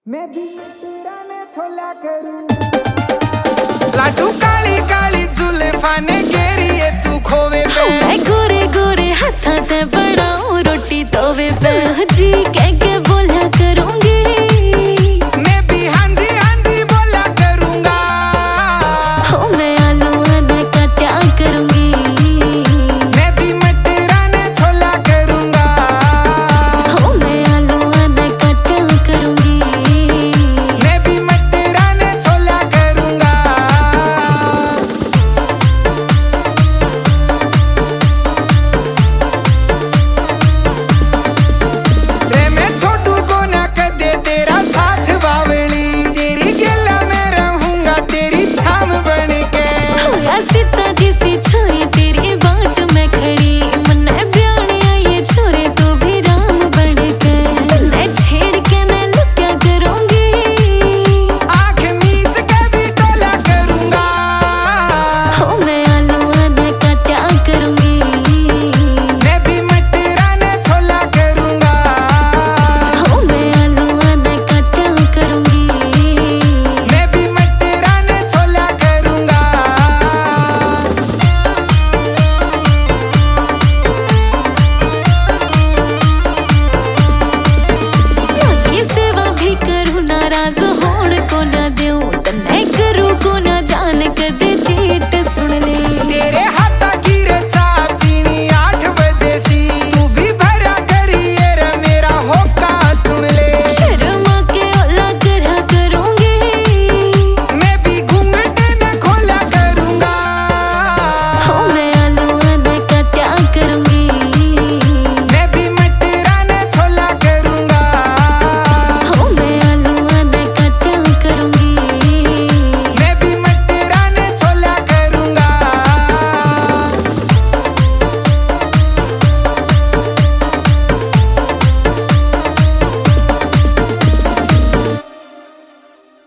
मैं भी तेरा ने छोला करूं। लाडू काली काली जुल्फां ने घेरी है तू खोवे पे। मैं गोरे गोरे हाथा ते बनाऊं रोटी तवे पे। जी कह के बोला करूंगी। मैं भी हांजी हांजी बोला करूंगा। हो मैं आलू आने काटा करूंगी। मैं भी मटरा ने छोला करूंगा। हो मैं आलू आने काटा करूंगी। मैं भी मटरा ने छोला करूंगा। रे मैं छोटू को ना कदे तेरा साथ बावली। तेरी गला में रहूंगा तेरी छाम बन के। होया सीता जैसी छोरी तेरी बाट में खड़ी। मन्ने ब्याने ये छोरे तू भी राम बन के। मैं छेड़ के न लुक्या करूंगी। आँख मीच के भी टोला करूंगा। हो मैं आलू आने काटा करूंगी। मैं भी मटरा ने छोला करूंगा। हो मैं आलू आने काटा करूंगी। मैं भी मटरा ने छोला करूंगा। मोती सेवा भी करूं नाराज